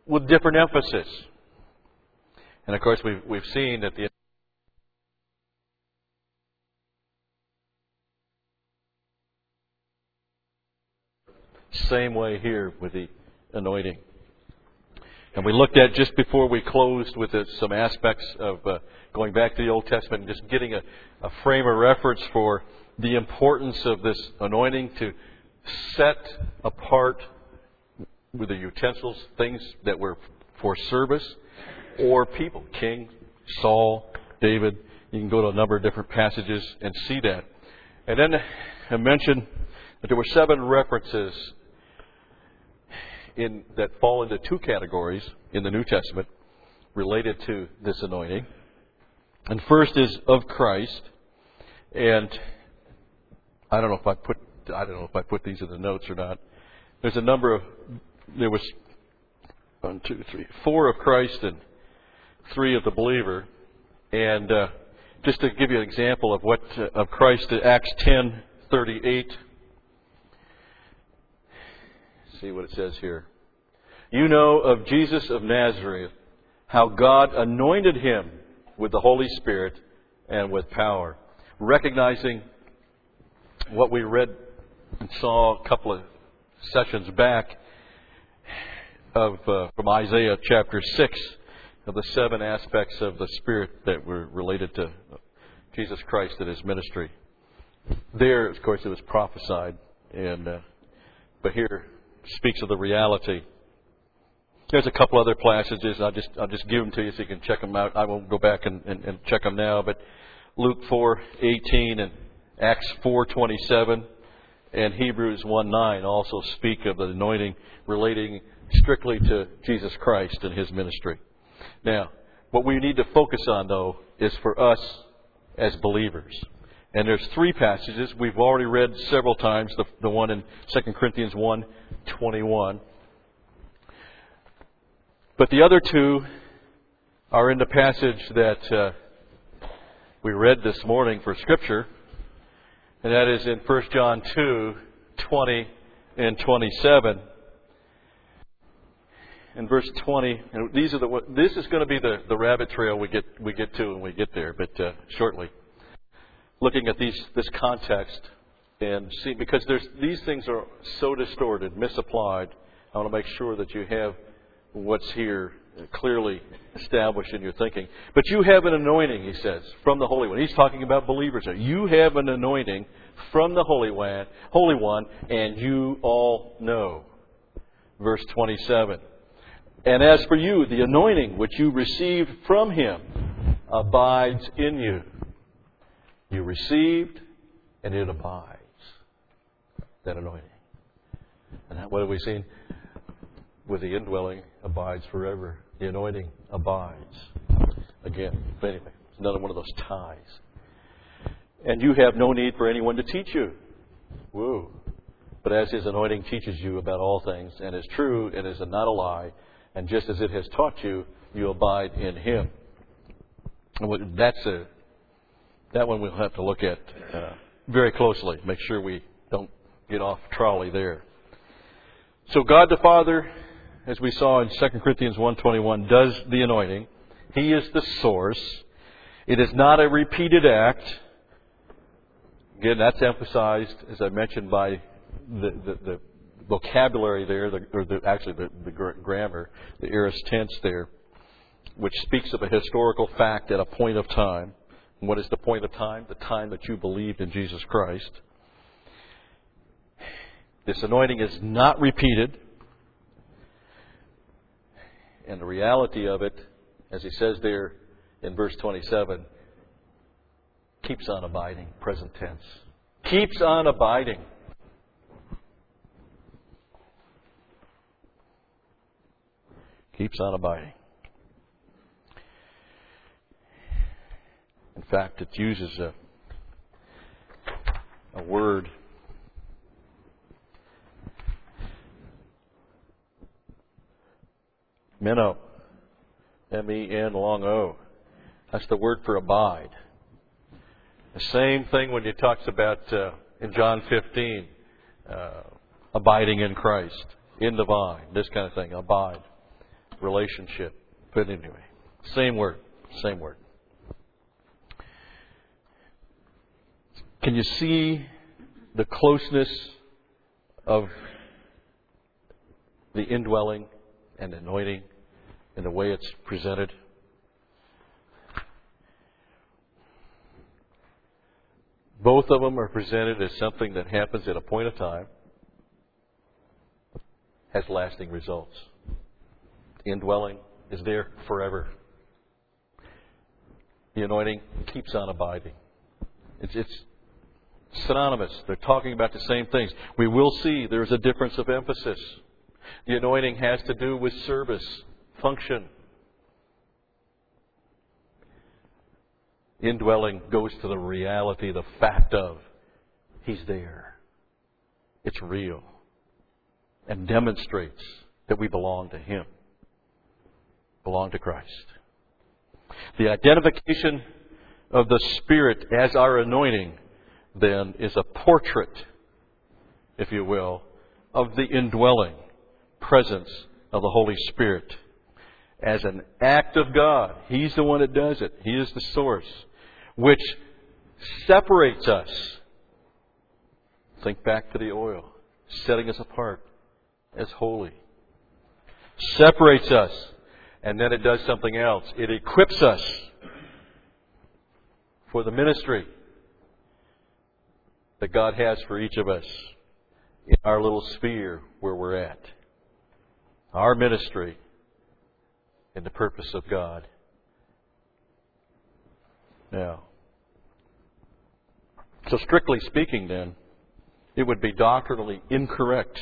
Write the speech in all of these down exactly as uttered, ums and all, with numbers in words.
with different emphasis. And of course, we've, we've seen that the same way here with the anointing. And we looked at just before we closed with it, some aspects of uh, going back to the Old Testament and just getting a, a frame of reference for the importance of this anointing to set apart with the utensils, things that were for service or people. King, Saul, David. You can go to a number of different passages and see that. And then I mentioned that there were seven references in that fall into two categories in the New Testament related to this anointing. And first is of Christ. And I don't know if I put I don't know if I put these in the notes or not. There's a number of there was one, two, three, four of Christ and three of the believer. And uh, just to give you an example of what uh, of Christ, Acts ten thirty-eight. See what it says here. You know of Jesus of Nazareth, how God anointed him with the Holy Spirit and with power. Recognizing what we read and saw a couple of sessions back of uh, from Isaiah chapter six of the seven aspects of the Spirit that were related to Jesus Christ and his ministry. There, of course, it was prophesied, and uh, but here speaks of the reality. There's a couple other passages. I'll just I'll just give them to you so you can check them out. I won't go back and, and, and check them now. But Luke four eighteen and Acts four twenty-seven and Hebrews one nine also speak of the anointing relating strictly to Jesus Christ and his ministry. Now, what we need to focus on, though, is for us as believers. And there's three passages we've already read several times. The, the one in Second Corinthians one twenty-one. But the other two are in the passage that uh, we read this morning for Scripture. And that is in First John two twenty and twenty-seven. In verse twenty, and these are the. This is going to be the, the rabbit trail we get we get to when we get there, but uh, shortly. Looking at these this context and see, because there's these things are so distorted, misapplied. I want to make sure that you have what's here clearly established in your thinking. But you have an anointing, he says, from the Holy One. He's talking about believers here. You have an anointing from the Holy One, Holy One, and you all know. Verse twenty-seven. And as for you, the anointing which you received from him abides in you. You received, and it abides. That anointing. And what have we seen? With the indwelling abides forever. The anointing abides. Again, but anyway, it's another one of those ties. And you have no need for anyone to teach you. Woo. But as his anointing teaches you about all things, and is true, and is not a lie, and just as it has taught you, you abide in him. And that's a that one we'll have to look at uh, very closely. Make sure we don't get off trolley there. So God the Father, as we saw in Second Corinthians one twenty-one, does the anointing. He is the source. It is not a repeated act. Again, that's emphasized, as I mentioned, by the, the, the vocabulary there, the, or the, actually the, the grammar, the aorist tense there, which speaks of a historical fact at a point of time. And what is the point of time? The time that you believed in Jesus Christ. This anointing is not repeated. And the reality of it, as he says there in verse twenty-seven, keeps on abiding, present tense. Keeps on abiding. Keeps on abiding. In fact, it uses a, a word. Meno. M E N long O. That's the word for abide. The same thing when he talks about uh, in John fifteen, uh, abiding in Christ, in the vine, this kind of thing, abide. relationship. But anyway, same word, same word. Can you see the closeness of the indwelling and anointing in the way it's presented? Both of them are presented as something that happens at a point of time, has lasting results. The indwelling is there forever. The anointing keeps on abiding. It's, it's synonymous. They're talking about the same things. We will see there's a difference of emphasis. The anointing has to do with service, function. Indwelling goes to the reality, the fact of He's there. It's real. And demonstrates that we belong to Him. Belong to Christ. The identification of the Spirit as our anointing, then, is a portrait, if you will, of the indwelling presence of the Holy Spirit. As an act of God. He's the one that does it. He is the source. Which separates us. Think back to the oil. Setting us apart as holy. Separates us. And then it does something else. It equips us for the ministry that God has for each of us in our little sphere where we're at. Our ministry in the purpose of God. Now, so strictly speaking then, it would be doctrinally incorrect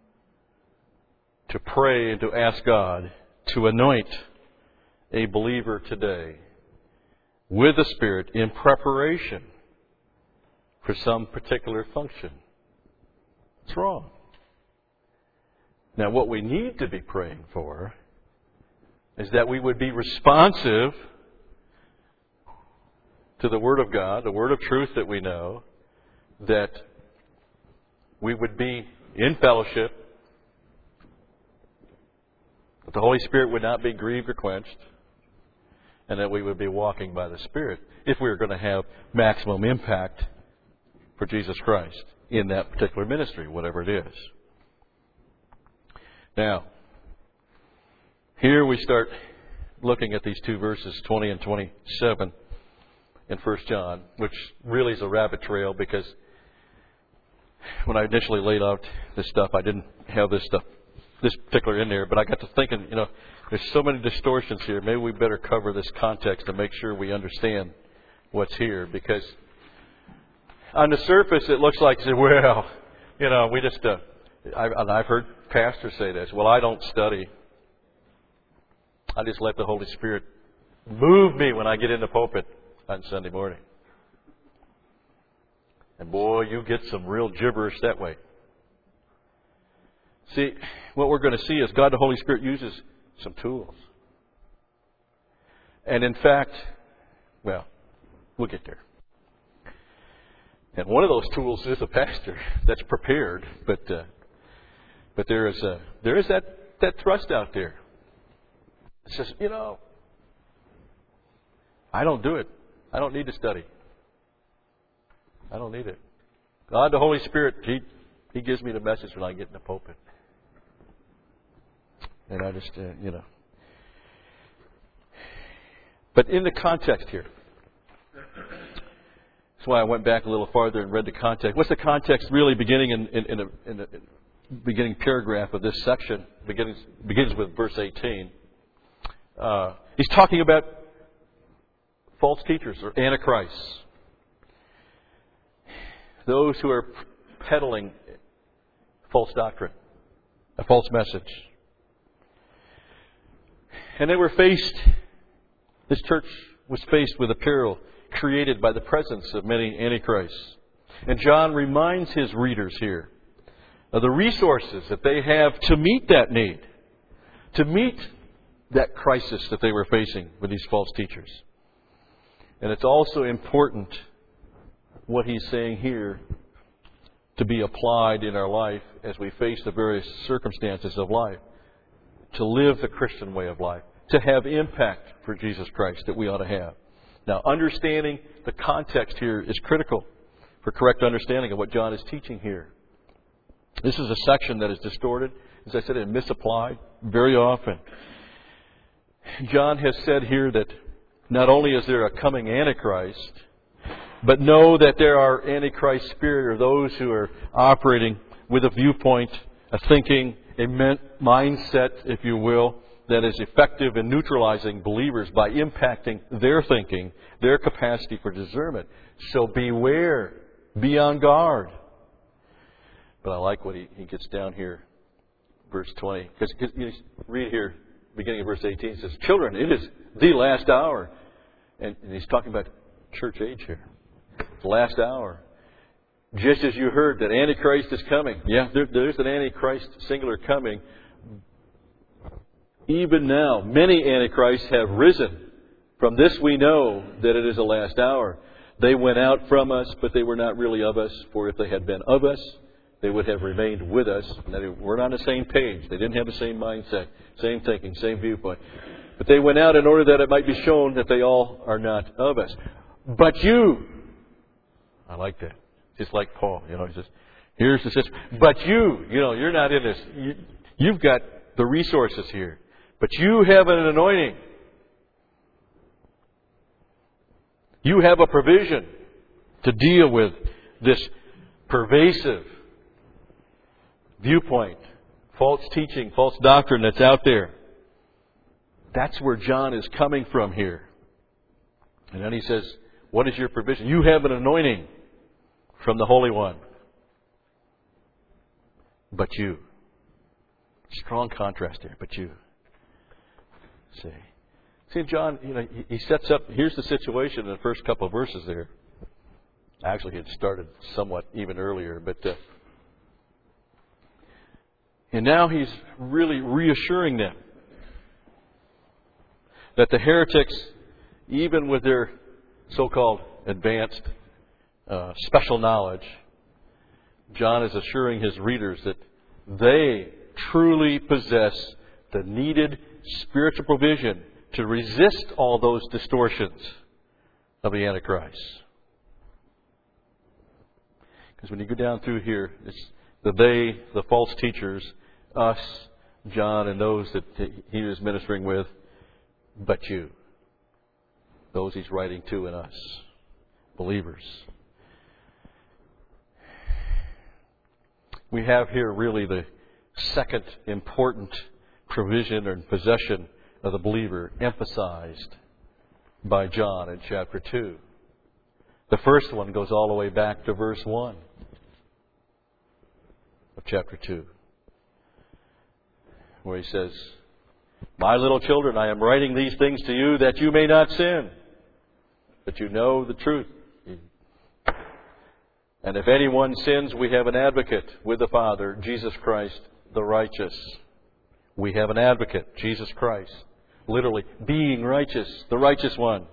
to pray and to ask God to anoint a believer today with the Spirit in preparation for some particular function. It's wrong. Now, what we need to be praying for is that we would be responsive to the Word of God, the Word of truth that we know, that we would be in fellowship, that the Holy Spirit would not be grieved or quenched, and that we would be walking by the Spirit if we were going to have maximum impact for Jesus Christ in that particular ministry, whatever it is. Now, here we start looking at these two verses, twenty and twenty-seven in First John, which really is a rabbit trail because when I initially laid out this stuff, I didn't have this stuff, this particular in there, but I got to thinking, you know, there's so many distortions here. Maybe we better cover this context to make sure we understand what's here, because on the surface it looks like, well, you know, we just, uh, I, and I've heard pastors say this, well, I don't study. I just let the Holy Spirit move me when I get in the pulpit on Sunday morning. And boy, you get some real gibberish that way. See, what we're going to see is God the Holy Spirit uses some tools. And in fact, well, we'll get there. And one of those tools is a pastor that's prepared, but uh, but there is a there is that, that thrust out there. It says, you know, I don't do it. I don't need to study. I don't need it. God, the Holy Spirit, He He gives me the message when I get in the pulpit. And I just, uh, you know. But in the context here, that's why I went back a little farther and read the context. What's the context really beginning in, in, in, a, in the beginning paragraph of this section? Begins, begins with verse eighteen. Uh, he's talking about false teachers or antichrists. Those who are peddling false doctrine, a false message. And they were faced, this church was faced with a peril created by the presence of many antichrists. And John reminds his readers here of the resources that they have to meet that need, to meet that crisis that they were facing with these false teachers. And it's also important what he's saying here to be applied in our life as we face the various circumstances of life. to live the Christian way of life, to have impact for Jesus Christ that we ought to have. Now, understanding the context here is critical for correct understanding of what John is teaching here. This is a section that is distorted, as I said, and misapplied very often. John has said here that not only is there a coming Antichrist, but know that there are Antichrist spirit, or those who are operating with a viewpoint, a thinking, a mindset, if you will, that is effective in neutralizing believers by impacting their thinking, their capacity for discernment. So beware, be on guard. But I like what he, he gets down here, verse twenty. Because you read here, beginning of verse eighteen, it says, "Children, it is the last hour." And, and he's talking about church age here. The last hour. Just as you heard that Antichrist is coming. Yeah, there, there's an Antichrist singular coming. Even now, many Antichrists have risen. From this we know that it is the last hour. They went out from us, but they were not really of us. For if they had been of us, they would have remained with us. Now, they weren't on the same page. They didn't have the same mindset, same thinking, same viewpoint. But they went out in order that it might be shown that they all are not of us. But you, I like that. Just like Paul, you know, he says, here's the situation. But you, you know, you're not in this. You, you've got the resources here. But you have an anointing. You have a provision to deal with this pervasive viewpoint, false teaching, false doctrine that's out there. That's where John is coming from here. And then he says, what is your provision? You have an anointing from the Holy One. But you. Strong contrast there, but you. See. See, John, you know, he sets up, here's the situation in the first couple of verses there. Actually, it started somewhat even earlier, but uh, and now he's really reassuring them that the heretics, even with their so-called advanced uh, special knowledge, John is assuring his readers that they truly possess the needed spiritual provision to resist all those distortions of the Antichrist. Because when you go down through here, it's the they, the false teachers, us, John, and those that he was ministering with, but you. Those he's writing to and us, believers. We have here really the second important provision or possession of the believer emphasized by John in chapter two. The first one goes all the way back to verse one of chapter two, where he says, "My little children, I am writing these things to you that you may not sin, that you know the truth. And if anyone sins, we have an advocate with the Father, Jesus Christ, the righteous." We have an advocate, Jesus Christ. Literally, being righteous, the righteous one.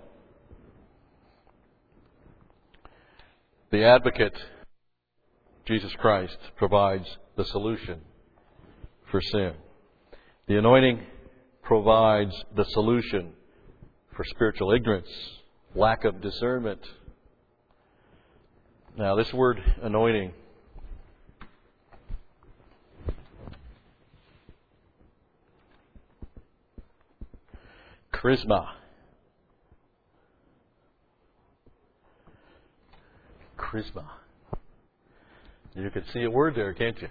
The advocate, Jesus Christ, provides the solution for sin. The anointing provides the solution for spiritual ignorance, lack of discernment. Now, this word anointing, charisma. Charisma. You can see a word there, can't you?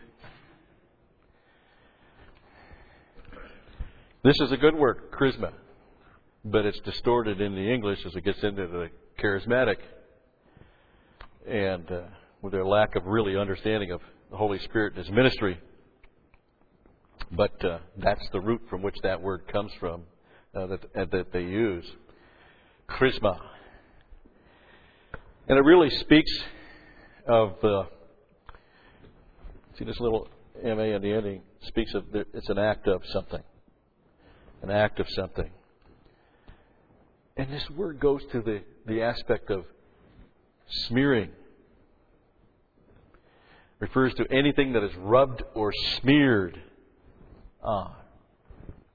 This is a good word, charisma. But it's distorted in the English as it gets into the charismatic. And uh, with their lack of really understanding of the Holy Spirit and His ministry. But uh, that's the root from which that word comes from. Uh, that, uh, that they use. Charisma. And it really speaks of, uh, see this little M A in the ending, speaks of, the, it's an act of something. An act of something. And this word goes to the, the aspect of smearing. Refers to anything that is rubbed or smeared on.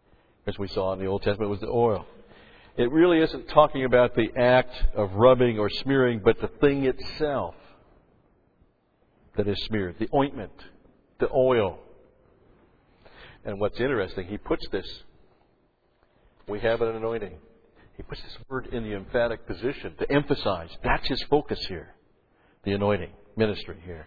as we saw in the Old Testament, was the oil. It really isn't talking about the act of rubbing or smearing, but the thing itself that is smeared, the ointment, the oil. And what's interesting, he puts this, we have an anointing. He puts this word in the emphatic position to emphasize. That's his focus here. The anointing ministry here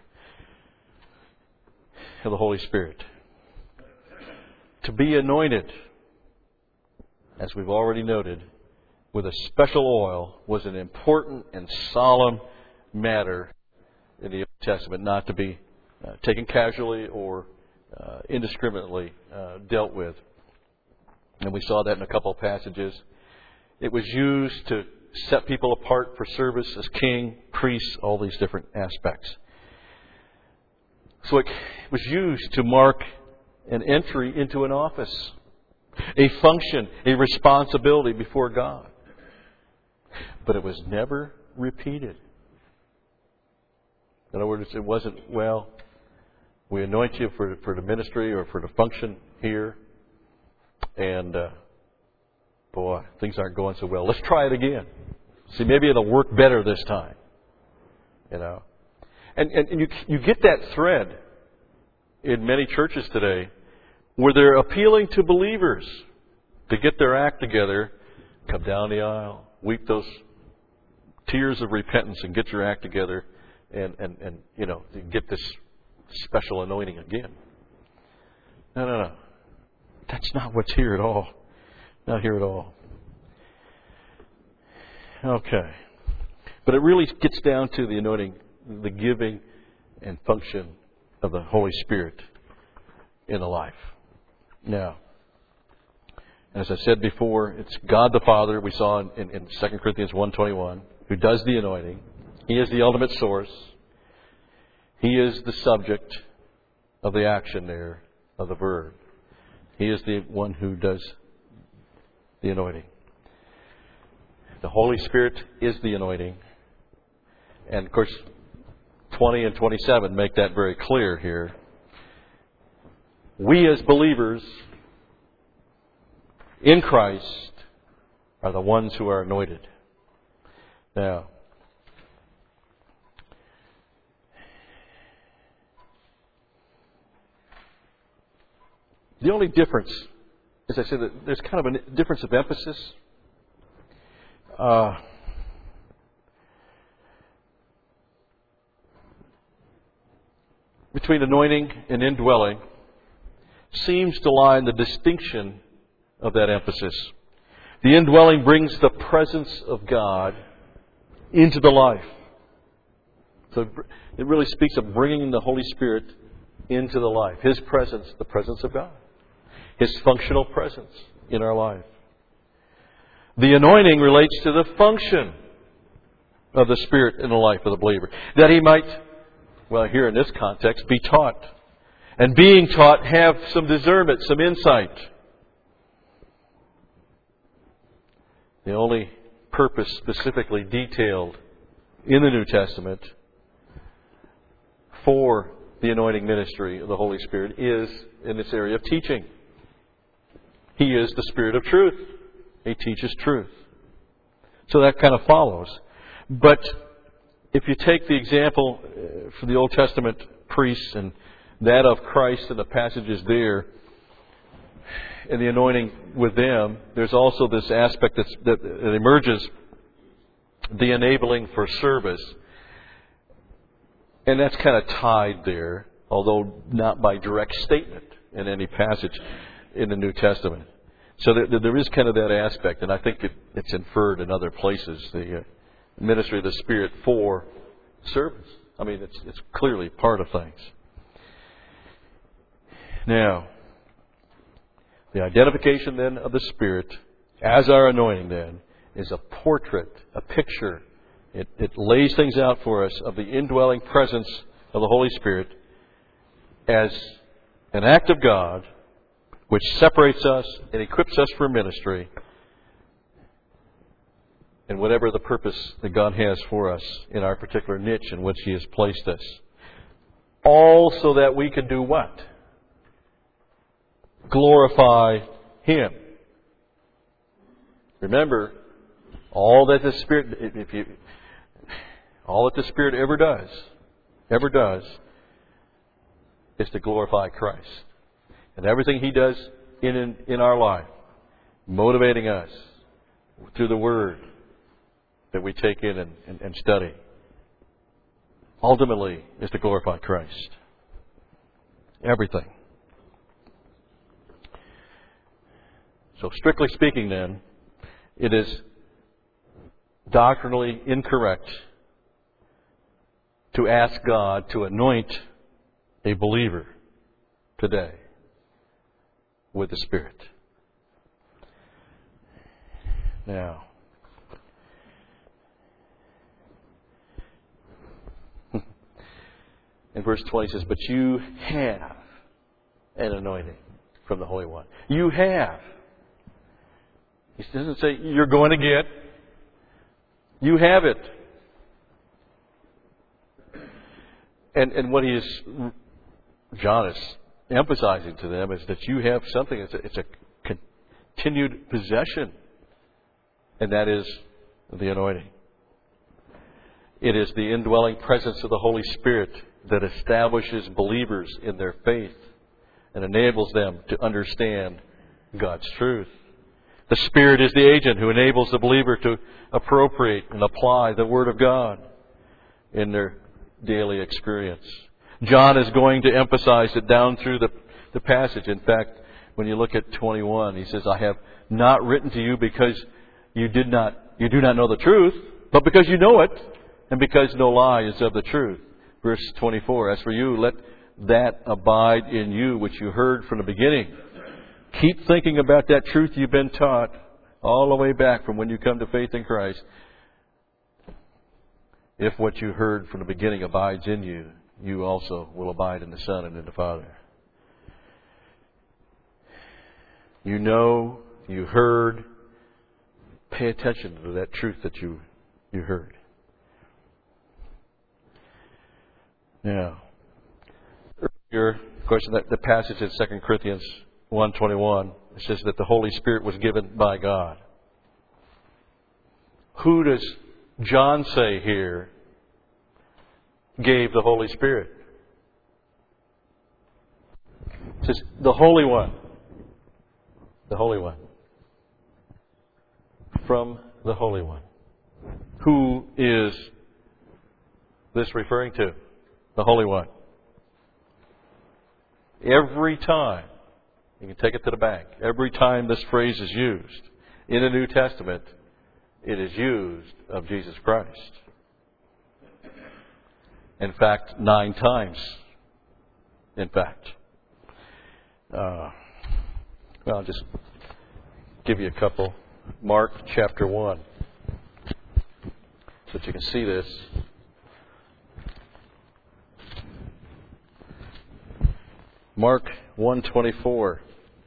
of the Holy Spirit. To be anointed, as we've already noted, with a special oil was an important and solemn matter in the Old Testament, not to be uh, taken casually or uh, indiscriminately uh, dealt with. And we saw that in a couple of passages. It was used to set people apart for service as king, priest, all these different aspects. So it was used to mark an entry into an office, a function, a responsibility before God. But it was never repeated. In other words, it wasn't, well, we anoint you for, for the ministry or for the function here, and uh, boy, things aren't going so well. Let's try it again. See, maybe it'll work better this time. You know, and and, and you you get that thread in many churches today, where they're appealing to believers to get their act together, come down the aisle, weep those tears of repentance, and get your act together, and and and you know, get this special anointing again. No, no, no. That's not what's here at all. Not here at all. Okay. But it really gets down to the anointing, the giving and function of the Holy Spirit in a life. Now, as I said before, it's God the Father, we saw in, in, in Second Corinthians one twenty-one, who does the anointing. He is the ultimate source. He is the subject of the action there, of the verb. He is the one who does the anointing. The Holy Spirit is the anointing. And of course, twenty and twenty-seven make that very clear here. We as believers in Christ are the ones who are anointed. Now, the only difference, as I said, there's kind of a difference of emphasis. Uh, between anointing and indwelling seems to lie in the distinction of that emphasis. The indwelling brings the presence of God into the life. So it really speaks of bringing the Holy Spirit into the life. His presence, the presence of God. His functional presence in our life. The anointing relates to the function of the Spirit in the life of the believer. That he might, well, here in this context, be taught. And being taught, have some discernment, some insight. The only purpose specifically detailed in the New Testament for the anointing ministry of the Holy Spirit is in this area of teaching. He is the Spirit of truth. He teaches truth. So that kind of follows. But if you take the example for the Old Testament priests and that of Christ and the passages there, and the anointing with them, there's also this aspect that's, that, that emerges, the enabling for service. And that's kind of tied there, although not by direct statement in any passage in the New Testament. So there, there is kind of that aspect, and I think it, it's inferred in other places, the uh, ministry of the Spirit for service. I mean, it's, it's clearly part of things. Now, the identification then of the Spirit as our anointing then is a portrait, a picture. It, it lays things out for us of the indwelling presence of the Holy Spirit as an act of God which separates us and equips us for ministry and whatever the purpose that God has for us in our particular niche in which He has placed us. All so that we can do what? Glorify Him. Remember, all that the Spirit, if you, all that the Spirit ever does, ever does, is to glorify Christ. And everything He does in, in, in our life, motivating us through the Word that we take in and, and, and study, ultimately is to glorify Christ. Everything. So strictly speaking then, it is doctrinally incorrect to ask God to anoint a believer today with the Spirit. Now, in verse twenty it says, but you have an anointing from the Holy One. You have. He doesn't say you're going to get. You have it. And and what he is, John is emphasizing to them is that you have something. It's a, it's a continued possession. And that is the anointing. It is the indwelling presence of the Holy Spirit that establishes believers in their faith and enables them to understand God's truth. The Spirit is the agent who enables the believer to appropriate and apply the Word of God in their daily experience. John is going to emphasize it down through the, the passage. In fact, when you look at twenty-one, he says, I have not written to you because you did not, you do not know the truth, but because you know it, and because no lie is of the truth. Verse twenty-four, as for you, let that abide in you which you heard from the beginning. Keep thinking about that truth you've been taught all the way back from when you come to faith in Christ. If what you heard from the beginning abides in you, you also will abide in the Son and in the Father. You know, you heard. Pay attention to that truth that you, you heard. Now, earlier, of course, in the, the passage in Second Corinthians one twenty-one, it says that the Holy Spirit was given by God. Who does John say here gave the Holy Spirit? It says the Holy One. The Holy One. From the Holy One. Who is this referring to? The Holy One. Every time, you can take it to the bank, every time this phrase is used in the New Testament, it is used of Jesus Christ. In fact, nine times. In fact. Uh, well, I'll just give you a couple. Mark chapter one. So that you can see this. Mark one twenty-four.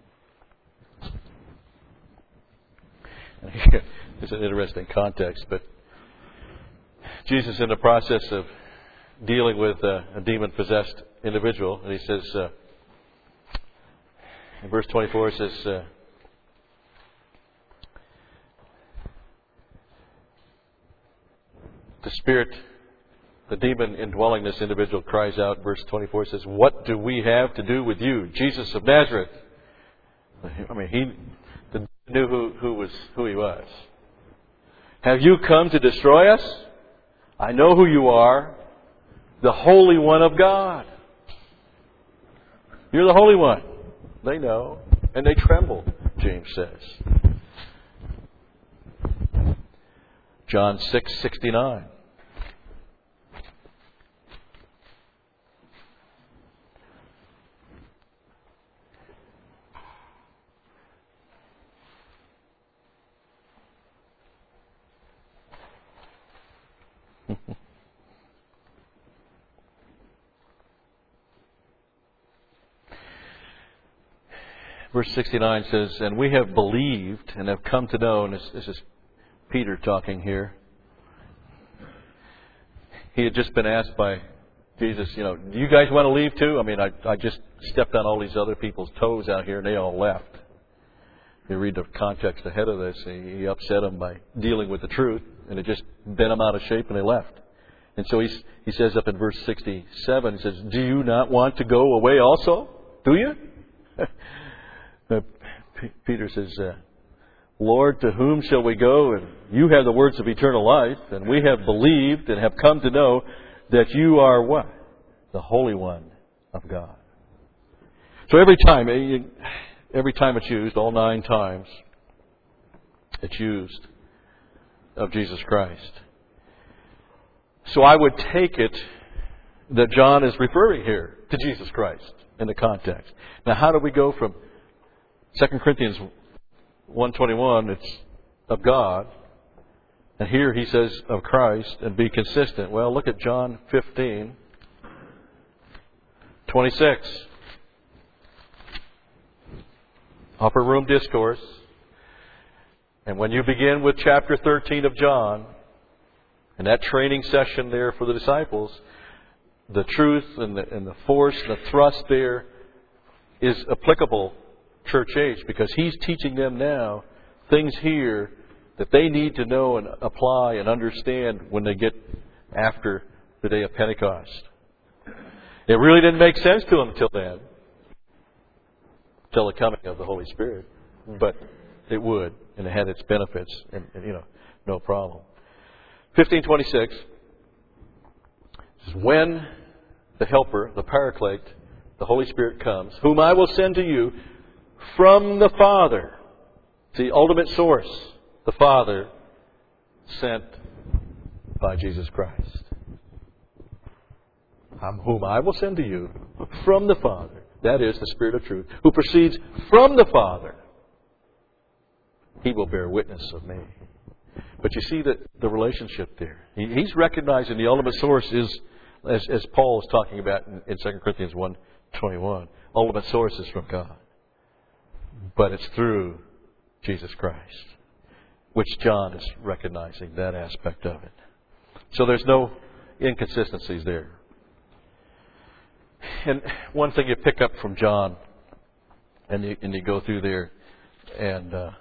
It's an interesting context, but Jesus in the process of dealing with a, a demon-possessed individual, and he says, uh, in verse twenty-four, it says, uh, the spirit, the demon indwelling this individual cries out, verse twenty-four says, what do we have to do with you, Jesus of Nazareth? I mean, he the, knew who, who was who he was. Have you come to destroy us? I know who you are, the Holy One of God. You're the Holy One. They know, and they tremble, James says. John six sixty-nine. Verse sixty-nine says, and we have believed and have come to know, and this, this is Peter talking here. He had just been asked by Jesus, you know, do you guys want to leave too? I mean, I, I just stepped on all these other people's toes out here and they all left. You read the context ahead of this. He, he upset them by dealing with the truth, and it just bent them out of shape, and they left. And so he's, he says up in verse sixty-seven, he says, "Do you not want to go away also? Do you?" uh, P- Peter says, uh, "Lord, to whom shall we go? And you have the words of eternal life, and we have believed and have come to know that you are" what? "The Holy One of God." So every time, every time it's used, all nine times, it's used of Jesus Christ. So I would take it that John is referring here to Jesus Christ in the context. Now, how do we go from Second Corinthians one twenty-one, it's of God, and here he says of Christ, and be consistent? Well, look at John fifteen twenty-six. Upper room discourse. And when you begin with chapter thirteen of John, and that training session there for the disciples, the truth and the, and the force and the thrust there is applicable church age, because he's teaching them now things here that they need to know and apply and understand when they get after the day of Pentecost. It really didn't make sense to them until then, until the coming of the Holy Spirit. But it would, and it had its benefits, and, and you know, no problem. fifteen twenty-six is when the Helper, the Paraclete, the Holy Spirit comes, whom I will send to you from the Father. It's the ultimate source, the Father, sent by Jesus Christ. Whom I will send to you from the Father. That is the Spirit of truth, who proceeds from the Father. He will bear witness of me. But you see that the relationship there. He, he's recognizing the ultimate source is, as, as Paul is talking about in, in Second Corinthians one twenty-one, ultimate source is from God. But it's through Jesus Christ, which John is recognizing that aspect of it. So there's no inconsistencies there. And one thing you pick up from John, and you, and you go through there, and uh,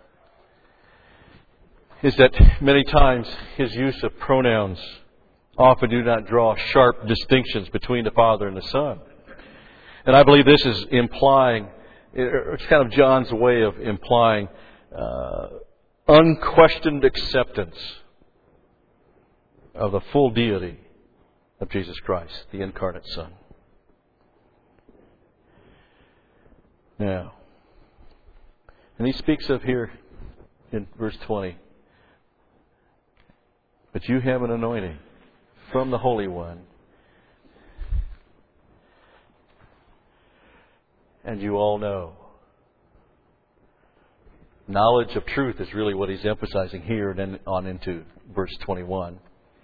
is that many times his use of pronouns often do not draw sharp distinctions between the Father and the Son. And I believe this is implying, it's kind of John's way of implying uh, unquestioned acceptance of the full deity of Jesus Christ, the incarnate Son. Now, and he speaks of here in verse twenty, but you have an anointing from the Holy One, and you all know. Knowledge of truth is really what he's emphasizing here, and then on into verse twenty-one.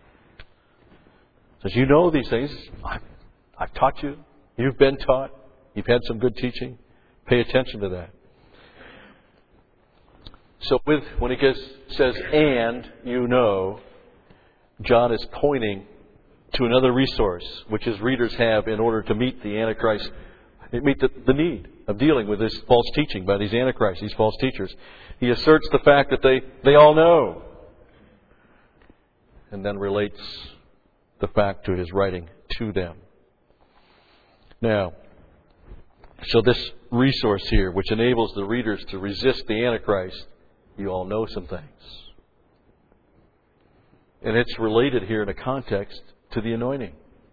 Says, you know these things. I've, I've taught you. You've been taught. You've had some good teaching. Pay attention to that. So with when he gets, says, and you know, John is pointing to another resource which his readers have in order to meet the Antichrist, meet the, the need of dealing with this false teaching by these Antichrists, these false teachers. He asserts the fact that they, they all know, and then relates the fact to his writing to them. Now, so this resource here, which enables the readers to resist the Antichrist, you all know some things. And it's related here in a context to the anointing.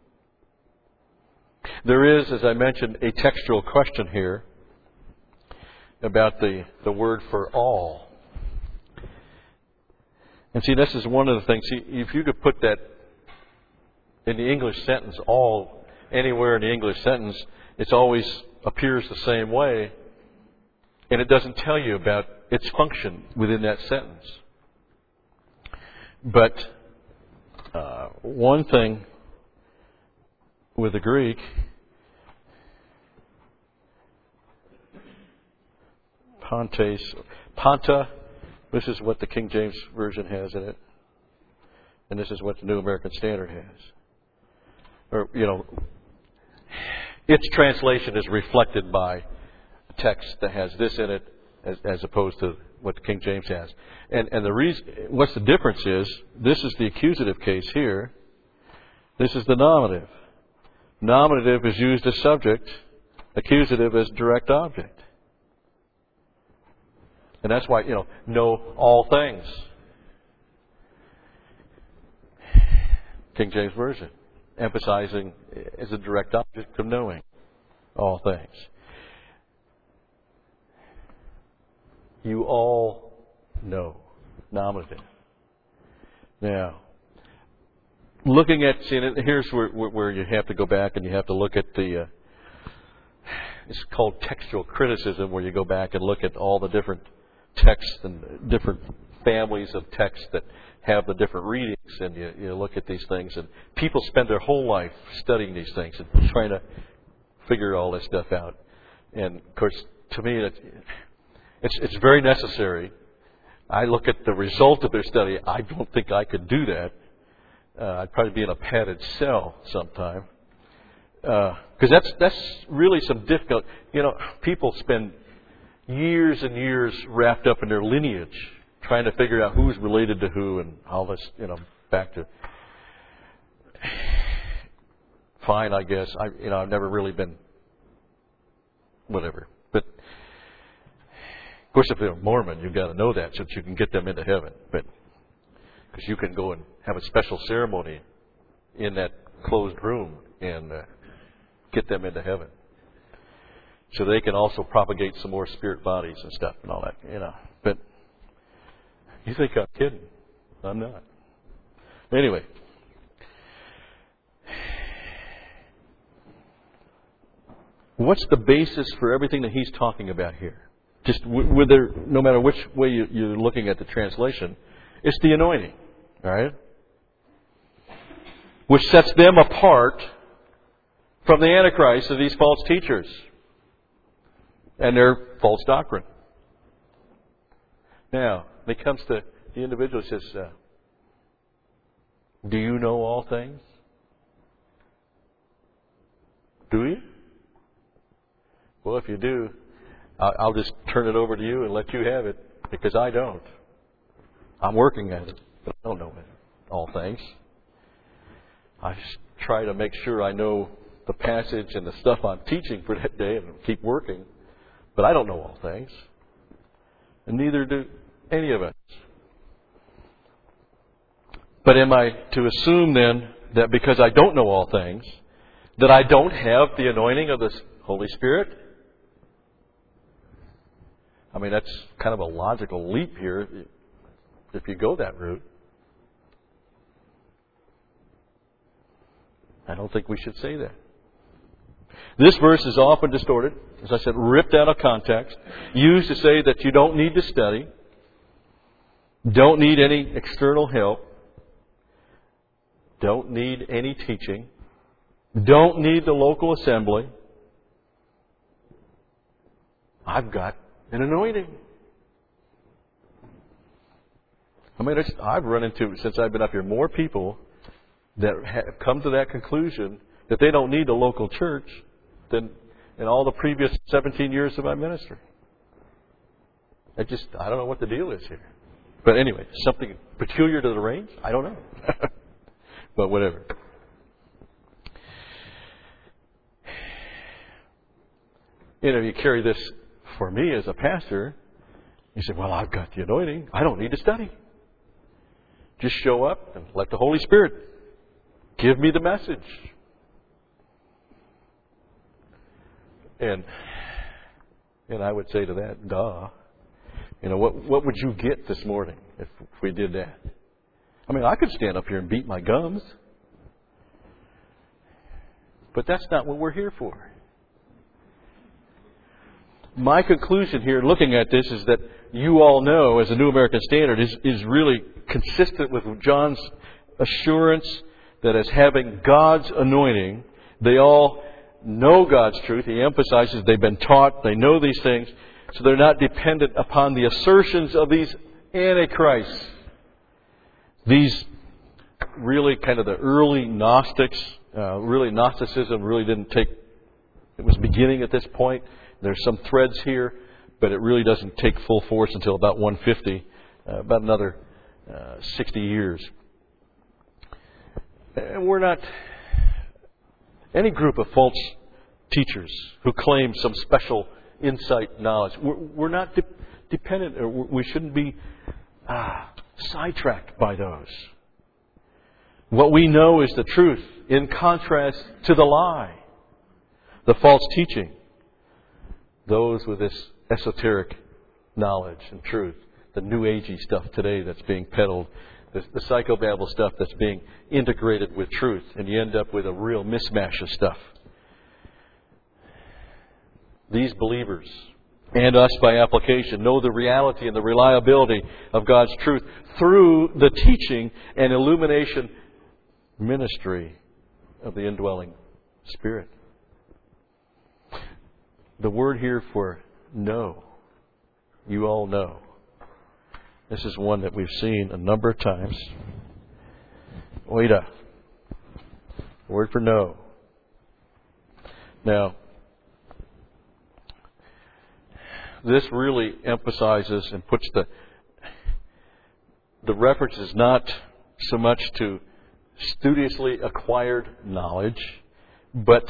There is, as I mentioned, a textual question here about the, the word for all. And see, this is one of the things. See, if you could put that in the English sentence, all, anywhere in the English sentence, it always appears the same way, and it doesn't tell you about its function within that sentence. But uh, one thing with the Greek, Pontes, Panta, this is what the King James Version has in it, and this is what the New American Standard has. Or, you know, its translation is reflected by a text that has this in it as, as opposed to what King James has. And, and the reason, what's the difference is, this is the accusative case here. This is the nominative. Nominative is used as subject. Accusative as direct object. And that's why, you know, know all things. King James Version, emphasizing as a direct object of knowing all things. You all know. Nominative. Now, looking at, see, here's where, where you have to go back and you have to look at the, uh, it's called textual criticism, where you go back and look at all the different texts and different families of texts that have the different readings, and you, you look at these things, and people spend their whole life studying these things and trying to figure all this stuff out. And of course, to me, it's it's very necessary. I look at the result of their study. I don't think I could do that. Uh, I'd probably be in a padded cell sometime, because uh, that's that's really some difficult. You know, people spend years and years wrapped up in their lineage, trying to figure out who's related to who and all this, you know, back to. Fine, I guess. I, you know, I've never really been. Whatever, but of course, if they're Mormon, you've got to know that so that you can get them into heaven. But because you can go and have a special ceremony in that closed room and uh, get them into heaven, so they can also propagate some more spirit bodies and stuff and all that, you know. But you think I'm kidding? I'm not. Anyway. What's the basis for everything that he's talking about here? Just whether, no matter which way you, you're looking at the translation, it's the anointing, all right? Which sets them apart from the Antichrist of these false teachers and their false doctrine. Now, when it comes to the individual, it says, uh, do you know all things? Do you? Well, if you do, I'll just turn it over to you and let you have it, because I don't. I'm working at it, but I don't know all things. I just try to make sure I know the passage and the stuff I'm teaching for that day and keep working, but I don't know all things. And neither do any of us. But am I to assume then that because I don't know all things, that I don't have the anointing of the Holy Spirit? I mean, that's kind of a logical leap here if you go that route. I don't think we should say that. This verse is often distorted, as I said, ripped out of context, used to say that you don't need to study, don't need any external help, don't need any teaching, don't need the local assembly. I've got an anointing. I mean, it's, I've run into, since I've been up here, more people that have come to that conclusion that they don't need a local church than in all the previous seventeen years of my ministry. I just, I don't know what the deal is here. But anyway, something peculiar to the range? I don't know. But whatever. You know, you carry this for me as a pastor, you say, well, I've got the anointing. I don't need to study. Just show up and let the Holy Spirit give me the message. And and I would say to that, duh. You know, what what would you get this morning if, if we did that? I mean, I could stand up here and beat my gums. But that's not what we're here for. My conclusion here, looking at this, is that you all know, as a New American Standard, is, is really consistent with John's assurance that as having God's anointing, they all know God's truth. He emphasizes they've been taught, they know these things, so they're not dependent upon the assertions of these antichrists. These really kind of the early Gnostics, uh, really Gnosticism really didn't take, it was beginning at this point. There's some threads here, but it really doesn't take full force until about one fifty, uh, about another uh, sixty years. And we're not any group of false teachers who claim some special insight knowledge. We're, we're not de- dependent, or we shouldn't be ah, sidetracked by those. What we know is the truth in contrast to the lie, the false teaching. Those with this esoteric knowledge and truth, the new agey stuff today that's being peddled, the, the psychobabble stuff that's being integrated with truth, and you end up with a real mismatch of stuff. These believers, and us by application, know the reality and the reliability of God's truth through the teaching and illumination ministry of the indwelling Spirit. The word here for know, you all know. This is one that we've seen a number of times. Oida. Word for know. Now, this really emphasizes and puts the the reference is not so much to studiously acquired knowledge, but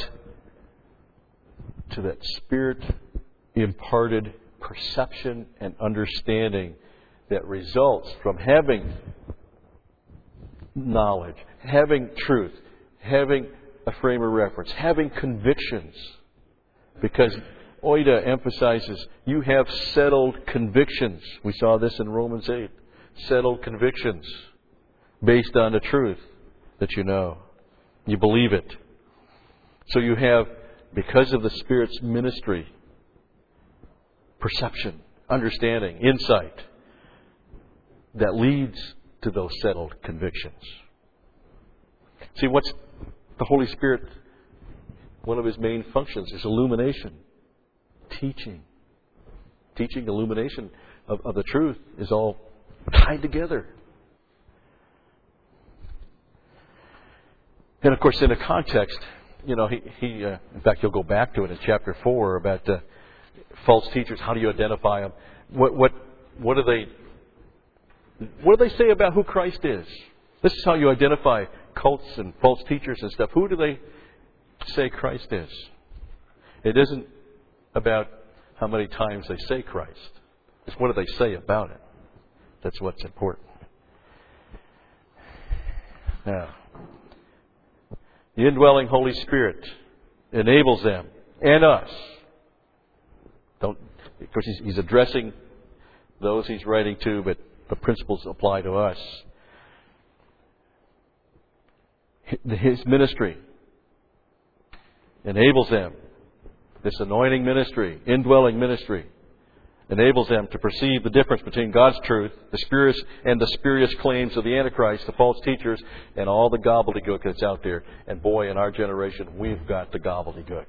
to that Spirit imparted perception and understanding that results from having knowledge, having truth, having a frame of reference, having convictions. Because Oida emphasizes you have settled convictions. We saw this in Romans eight. Settled convictions based on the truth that you know. You believe it. So you have, because of the Spirit's ministry, perception, understanding, insight that leads to those settled convictions. See, what's the Holy Spirit, one of His main functions is illumination. Teaching. Teaching, illumination of, of the truth is all tied together. And of course, in a context, you know, he, he uh, in fact, you'll go back to it in chapter four about uh, false teachers. How do you identify them? What, what, what do they, what do they say about who Christ is? This is how you identify cults and false teachers and stuff. Who do they say Christ is? It isn't about how many times they say Christ. It's what do they say about it. That's what's important. Now, the indwelling Holy Spirit enables them and us. Don't, of course, he's, he's addressing those he's writing to, but the principles apply to us. His ministry enables them. This anointing ministry, indwelling ministry, enables them to perceive the difference between God's truth, the spurious and the spurious claims of the Antichrist, the false teachers, and all the gobbledygook that's out there. And boy, in our generation, we've got the gobbledygook.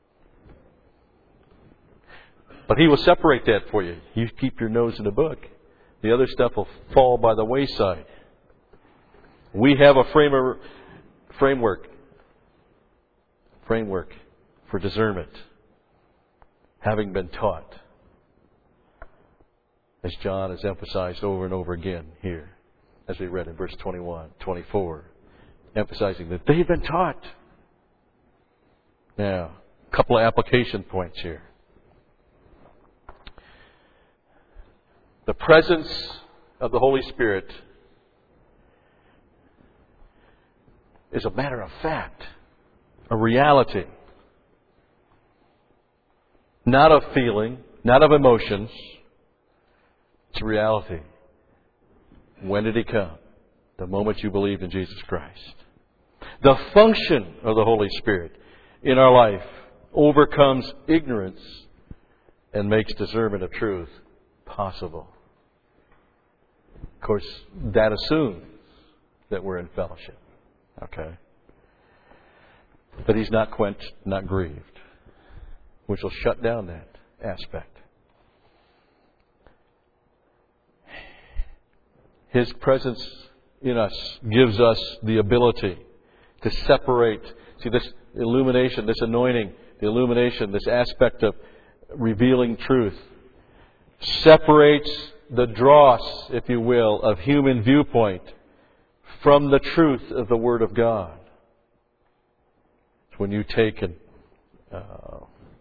But He will separate that for you. You keep your nose in the book. The other stuff will fall by the wayside. We have a frame of, framework, framework for discernment, having been taught, as John has emphasized over and over again here, as we read in verse twenty-one, twenty-four, emphasizing that they've been taught. Now, a couple of application points here. The presence of the Holy Spirit is a matter of fact, a reality. Not of feeling, not of emotions. It's a reality. When did He come? The moment you believed in Jesus Christ. The function of the Holy Spirit in our life overcomes ignorance and makes discernment of truth possible. Of course, that assumes that we're in fellowship. Okay? But He's not quenched, not grieved, which will shut down that aspect. His presence in us gives us the ability to separate. See, this illumination, this anointing, the illumination, this aspect of revealing truth separates the dross, if you will, of human viewpoint from the truth of the Word of God. It's when you take an, uh,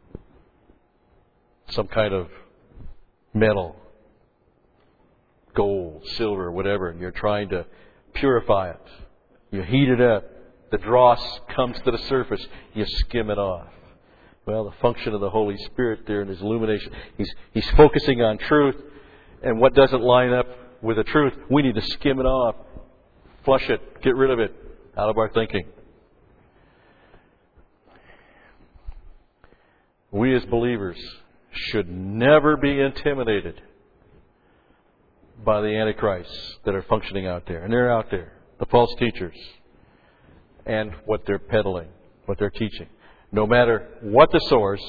some kind of metal, gold, silver, whatever, and you're trying to purify it. You heat it up. The dross comes to the surface. You skim it off. Well, the function of the Holy Spirit there in His illumination, He's, he's focusing on truth, and what doesn't line up with the truth, we need to skim it off, flush it, get rid of it out of our thinking. We as believers should never be intimidated by the antichrists that are functioning out there. And they're out there, the false teachers, and what they're peddling, what they're teaching. No matter what the source,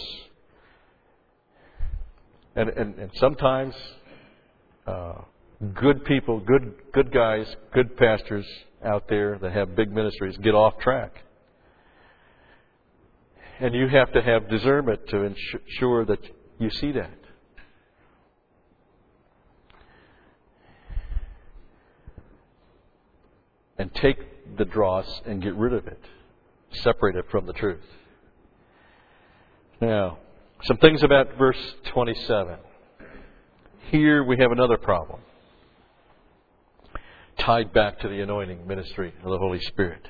and, and, and sometimes uh, good people, good good guys, good pastors out there that have big ministries get off track. And you have to have discernment to ensure that you see that. And take the dross and get rid of it. Separate it from the truth. Now, some things about verse twenty-seven. Here we have another problem. Tied back to the anointing ministry of the Holy Spirit.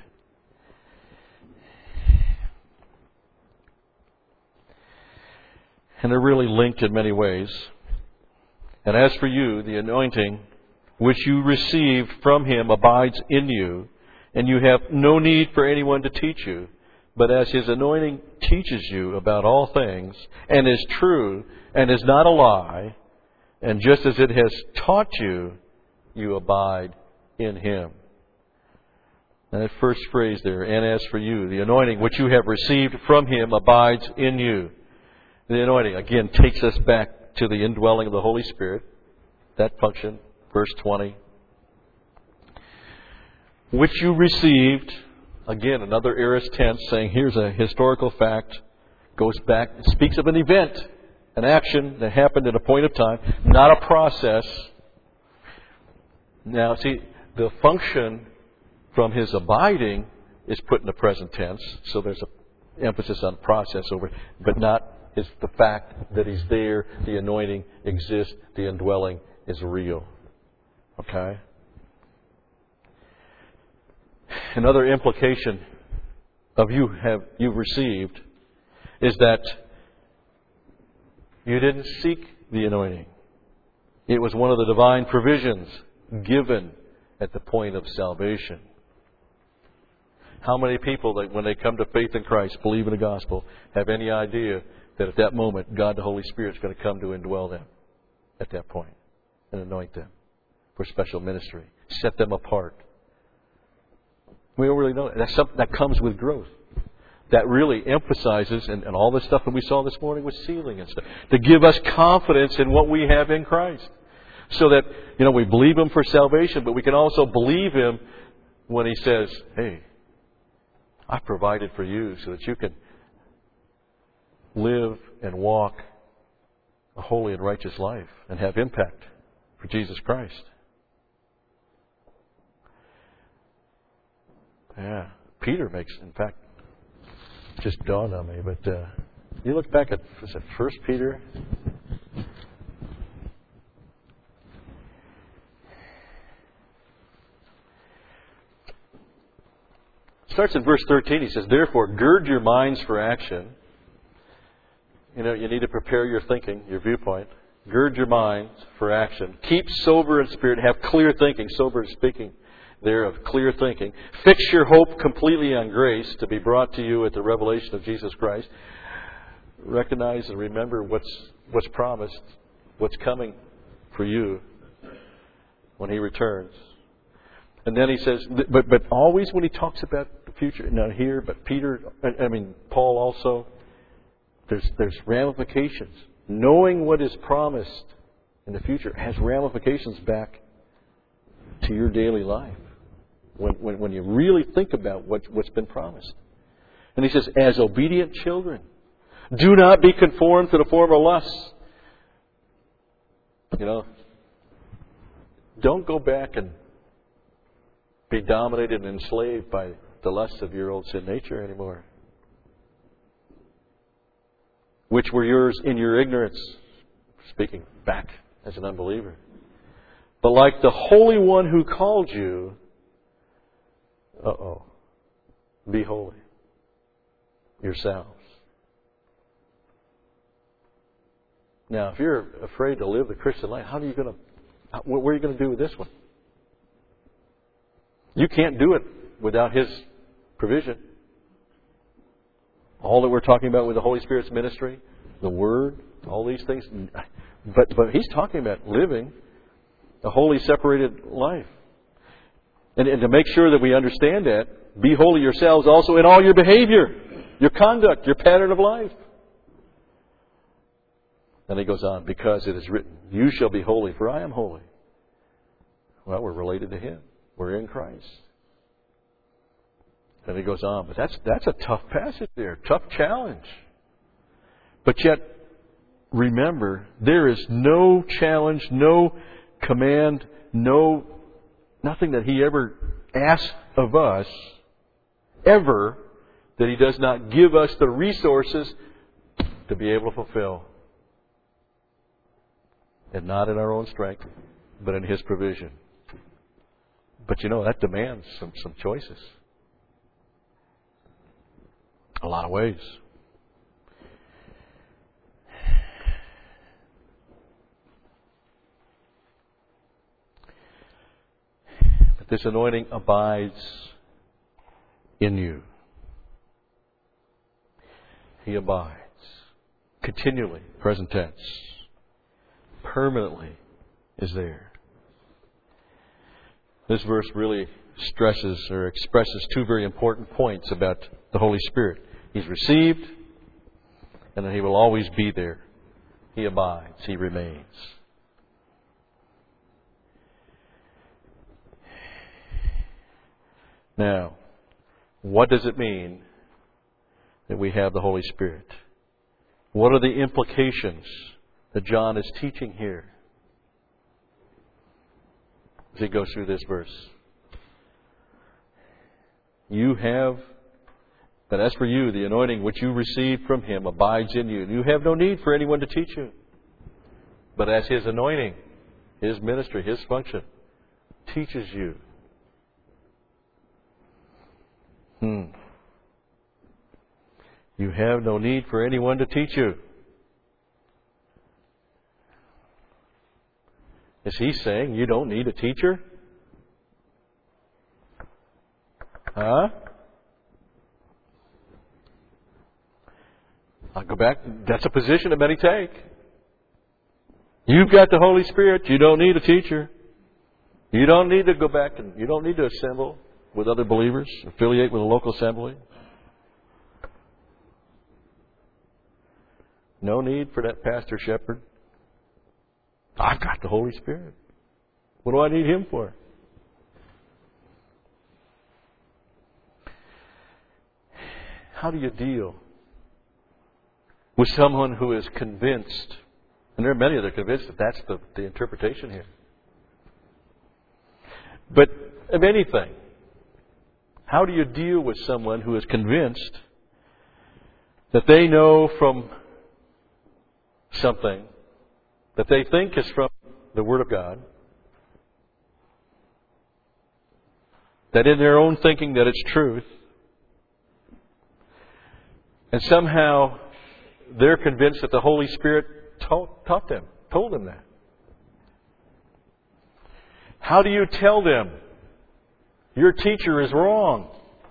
And they're really linked in many ways. And as for you, the anointing which you received from Him abides in you, and you have no need for anyone to teach you. But as His anointing teaches you about all things, and is true, and is not a lie, and just as it has taught you, you abide in Him. And that first phrase there, and as for you, the anointing which you have received from Him abides in you. The anointing, again, takes us back to the indwelling of the Holy Spirit. That function, verse twenty. Which you received, again, another aorist tense saying here's a historical fact, goes back, it speaks of an event, an action that happened at a point of time, not a process. Now, see, the function from His abiding is put in the present tense, so there's an emphasis on process over it, but not is the fact that He's there, the anointing exists, the indwelling is real. Okay? Another implication of you have you received is that you didn't seek the anointing. It was one of the divine provisions given at the point of salvation. How many people, that when they come to faith in Christ, believe in the gospel, have any idea that at that moment God the Holy Spirit is going to come to indwell them at that point and anoint them for special ministry, set them apart? We don't really know that. That's something that comes with growth. That really emphasizes, and, and all the stuff that we saw this morning with sealing and stuff, to give us confidence in what we have in Christ. So that, you know, we believe Him for salvation, but we can also believe Him when He says, hey, I've provided for you so that you can live and walk a holy and righteous life and have impact for Jesus Christ. Yeah, Peter makes, in fact, just dawned on me, but uh, you look back at, was it First Peter? Starts in verse thirteen. He says, therefore, gird your minds for action. You know, you need to prepare your thinking, your viewpoint. Gird your minds for action. Keep sober in spirit. Have clear thinking. Sober speaking there of clear thinking. Fix your hope completely on grace to be brought to you at the revelation of Jesus Christ. Recognize and remember what's what's promised, what's coming for you when He returns. And then he says, but but always when he talks about the future, not here, but Peter, I mean Paul also, there's there's ramifications. Knowing what is promised in the future has ramifications back to your daily life. When, when, when you really think about what, what's been promised. And he says, as obedient children, do not be conformed to the former lusts. You know, don't go back and be dominated and enslaved by the lusts of your old sin nature anymore, which were yours in your ignorance, speaking back as an unbeliever. But like the Holy One who called you, uh-oh, be holy yourselves. Now, if you're afraid to live the Christian life, how are you going to, what are you going to do with this one? You can't do it without His provision. All that we're talking about with the Holy Spirit's ministry, the Word, all these things. But, but He's talking about living a holy, separated life. And, and to make sure that we understand that, be holy yourselves also in all your behavior, your conduct, your pattern of life. And he goes on, because it is written, you shall be holy, for I am holy. Well, we're related to Him. We're in Christ. And he goes on, but that's that's a tough passage there, tough challenge. But yet, remember, there is no challenge, no command, no nothing that He ever asks of us, ever, that He does not give us the resources to be able to fulfill. And not in our own strength, but in His provision. But you know, that demands some, some choices. A lot of ways. But this anointing abides in you. He abides. Continually, present tense. Permanently is there. This verse really stresses or expresses two very important points about the Holy Spirit. He's received, and then He will always be there. He abides. He remains. Now, what does it mean that we have the Holy Spirit? What are the implications that John is teaching here as he goes through this verse? You have, but as for you, the anointing which you received from Him abides in you. And you have no need for anyone to teach you. But as His anointing, His ministry, His function teaches you. Hmm. You have no need for anyone to teach you. Is He saying you don't need a teacher? Huh? I'll go back. That's a position that many take. You've got the Holy Spirit. You don't need a teacher. You don't need to go back and you don't need to assemble with other believers, affiliate with a local assembly. No need for that pastor shepherd. I've got the Holy Spirit. What do I need Him for? How do you deal with someone who is convinced, and there are many that are convinced that that's the, the interpretation here, but of anything? How do you deal with someone who is convinced that they know from something that they think is from the Word of God, that in their own thinking that it's truth, and somehow they're convinced that the Holy Spirit taught, taught them, told them that? How do you tell them your teacher is wrong?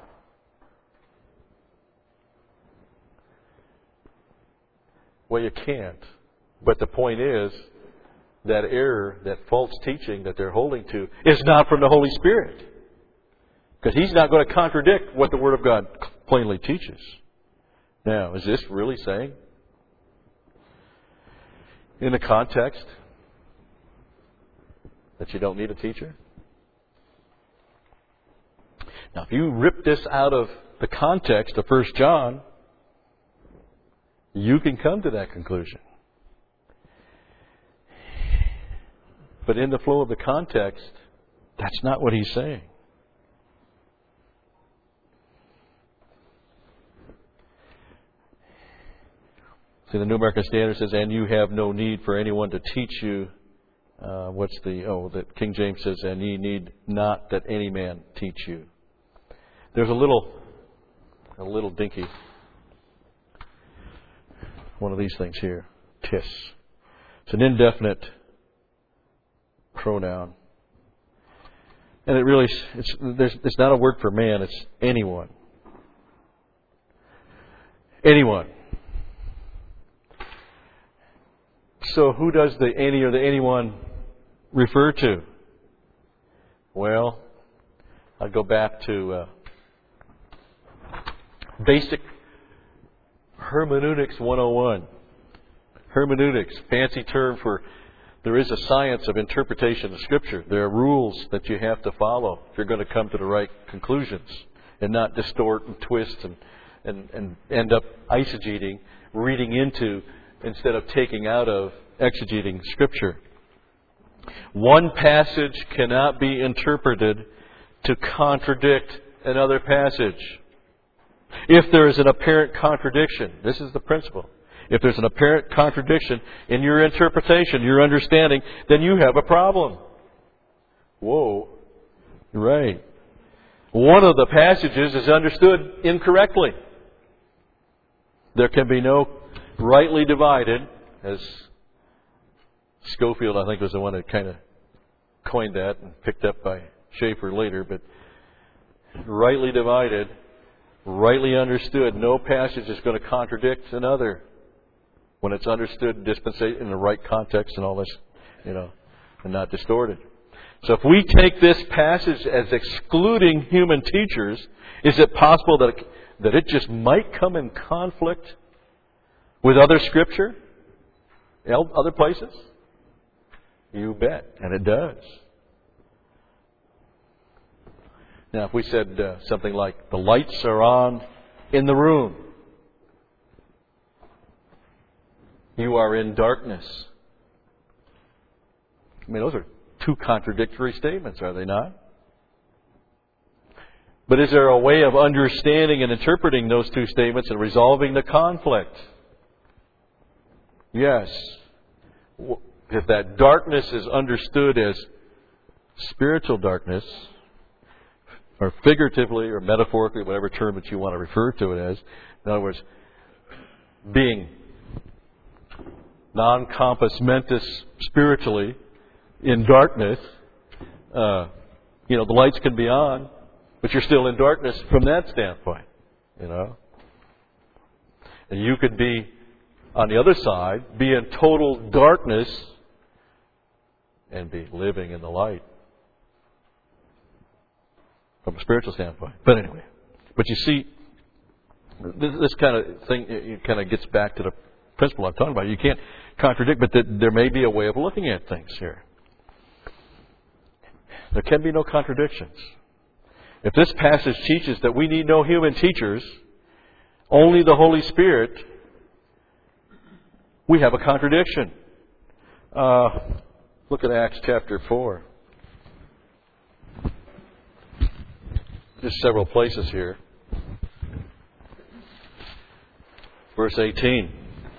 Well, you can't. But the point is, that error, that false teaching that they're holding to, is not from the Holy Spirit. Because He's not going to contradict what the Word of God plainly teaches. Now, is this really saying, in the context, that you don't need a teacher? Now, if you rip this out of the context of First John, you can come to that conclusion. but in the flow of the context, that's not what he's saying. See, the New American Standard says, and you have no need for anyone to teach you. Uh, what's the, oh, that King James says, and ye need not that any man teach you. There's a little, a little dinky, one of these things here, tis. It's an indefinite pronoun. And it really, it's, there's, it's not a word for man, it's anyone. Anyone. So who does the any or the anyone refer to? Well, I'll go back to uh, basic hermeneutics one oh one. Hermeneutics, fancy term for there is a science of interpretation of Scripture. There are rules that you have to follow if you're going to come to the right conclusions and not distort and twist and, and, and end up eisegeting, reading into instead of taking out of exegeting Scripture. One passage cannot be interpreted to contradict another passage. If there is an apparent contradiction, this is the principle. If there's an apparent contradiction in your interpretation, your understanding, then you have a problem. Whoa. Right. One of the passages is understood incorrectly. There can be no rightly divided, as Schofield, I think, was the one that kind of coined that and picked up by Schaeffer later, but rightly divided, rightly understood, no passage is going to contradict another when it's understood dispensation in the right context and all this, you know, and not distorted. So if we take this passage as excluding human teachers, is it possible that it, that it just might come in conflict with other Scripture? Other places? You bet. And it does. Now, if we said uh, something like, the lights are on in the room. You are in darkness. I mean, those are two contradictory statements, are they not? But is there a way of understanding and interpreting those two statements and resolving the conflict? Yes. If that darkness is understood as spiritual darkness, or figuratively or metaphorically, whatever term that you want to refer to it as, in other words, being non-compos mentis spiritually in darkness, uh, you know, the lights can be on, but you're still in darkness from that standpoint, you know. And you could be, on the other side, be in total darkness and be living in the light from a spiritual standpoint. But anyway, but you see, this, this kind of thing, it kind of gets back to the principle I'm talking about. You can't contradict, but th- there may be a way of looking at things here. There can be no contradictions. If this passage teaches that we need no human teachers, only the Holy Spirit, we have a contradiction. Uh, look at Acts chapter four. There's several places here. Verse eighteen.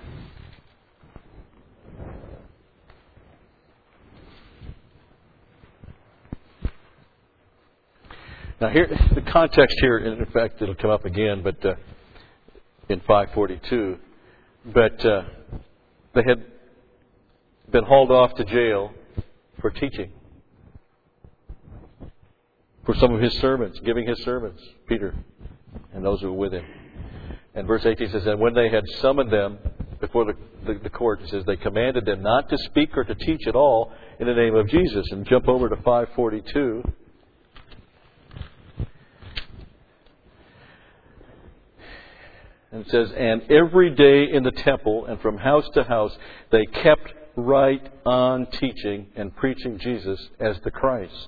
Now here, the context here, in fact, it'll come up again, but uh, in five forty-two. But uh, they had been hauled off to jail for teaching, for some of his sermons, giving his sermons, Peter and those who were with him. And verse eighteen says, and when they had summoned them before the, the, the court, it says, they commanded them not to speak or to teach at all in the name of Jesus. And jump over to five forty-two. And it says, and every day in the temple and from house to house, they kept right on teaching and preaching Jesus as the Christ.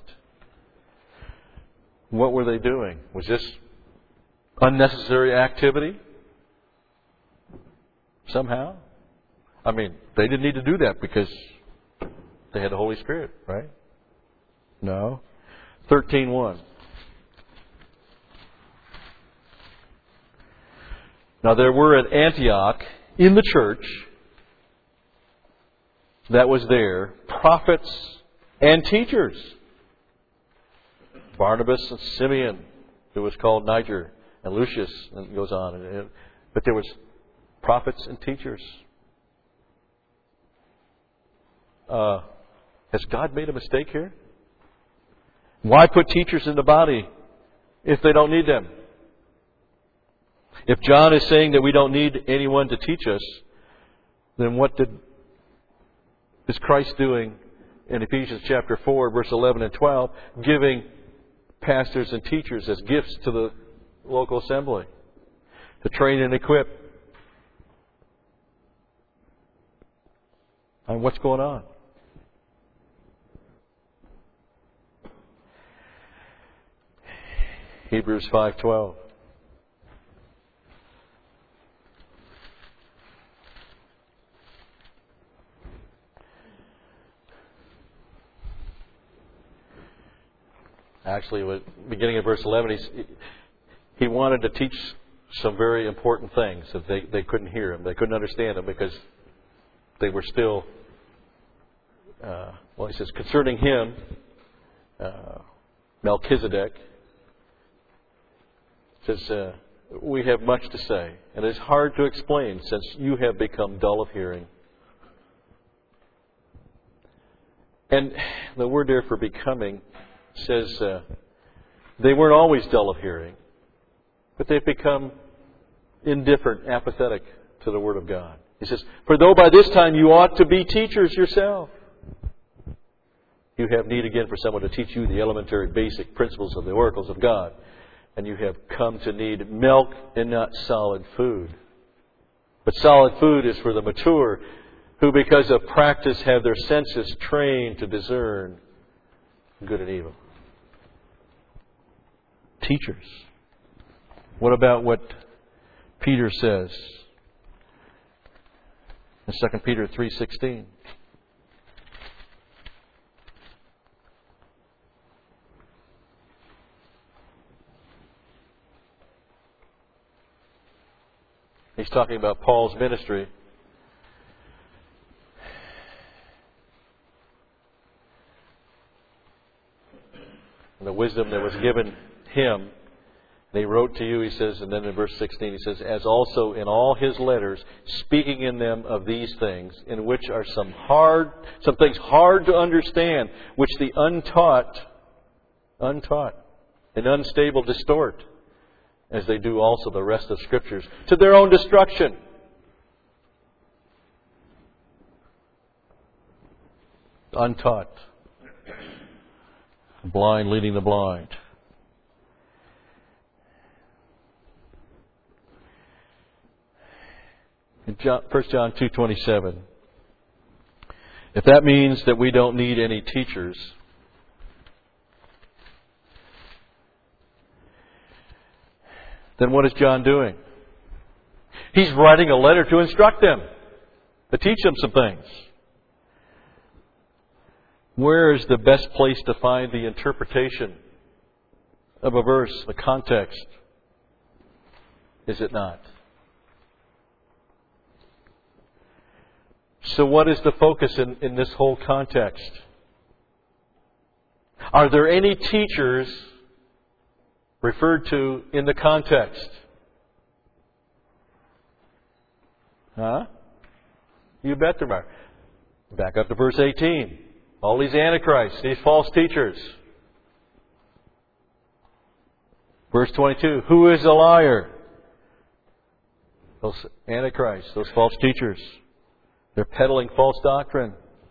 What were they doing? Was this unnecessary activity? Somehow? I mean, they didn't need to do that because They had the Holy Spirit, right? No. thirteen one. Now there were at Antioch, in the church that was there, prophets and teachers. Barnabas and Simeon, who was called Niger, and Lucius, and it goes on. But there was prophets and teachers. Uh, has God made a mistake here? Why put teachers in the body if they don't need them? If John is saying that we don't need anyone to teach us, then what did is Christ doing in Ephesians chapter four, verse eleven and twelve, giving pastors and teachers as gifts to the local assembly to train and equip? And what's going on? Hebrews five twelve. Actually, with beginning of verse eleven, he's, he wanted to teach some very important things that they, they couldn't hear him. They couldn't understand him because they were still, uh, well, he says, concerning him, uh, Melchizedek, says, uh, we have much to say, and it's hard to explain since you have become dull of hearing. And the word there for becoming says uh, they weren't always dull of hearing, but they've become indifferent, apathetic to the Word of God. He says, for though by this time you ought to be teachers yourself, you have need again for someone to teach you the elementary basic principles of the oracles of God. And you have come to need milk and not solid food. But solid food is for the mature, who because of practice have their senses trained to discern good and evil. Teachers. What about what Peter says in Second Peter three sixteen? He's talking about Paul's ministry. And the wisdom that was given him. They wrote to you, he says, and then in verse sixteen he says, as also in all his letters, speaking in them of these things, in which are some hard, some things hard to understand, which the untaught, untaught, and unstable distort, as they do also the rest of Scriptures, to their own destruction. Untaught. Blind leading the blind. In First John two twenty-seven, if that means that we don't need any teachers, then what is John doing? He's writing a letter to instruct them, to teach them some things. Where is the best place to find the interpretation of a verse, the context? Is it not? So what is the focus in, in this whole context? Are there any teachers referred to in the context? Huh? You bet there are. Back up to verse eighteen. All these antichrists, these false teachers. Verse twenty-two. Who is a liar? Those antichrists, those false teachers. They're peddling false doctrine.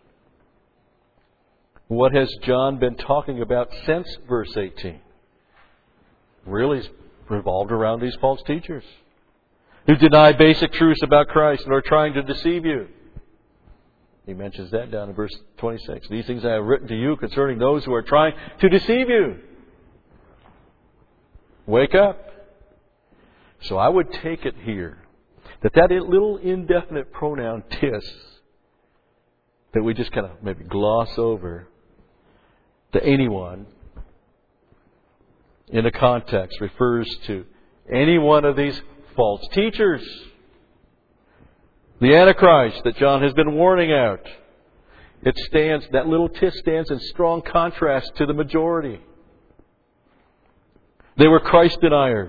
What has John been talking about since verse eighteen? Really is revolved around these false teachers who deny basic truths about Christ and are trying to deceive you. He mentions that down in verse twenty-six. These things I have written to you concerning those who are trying to deceive you. Wake up. So I would take it here that that little indefinite pronoun tis that we just kind of maybe gloss over, the anyone in the context refers to any one of these false teachers. The Antichrist that John has been warning out. It stands, that little t stands in strong contrast to the majority. They were Christ deniers.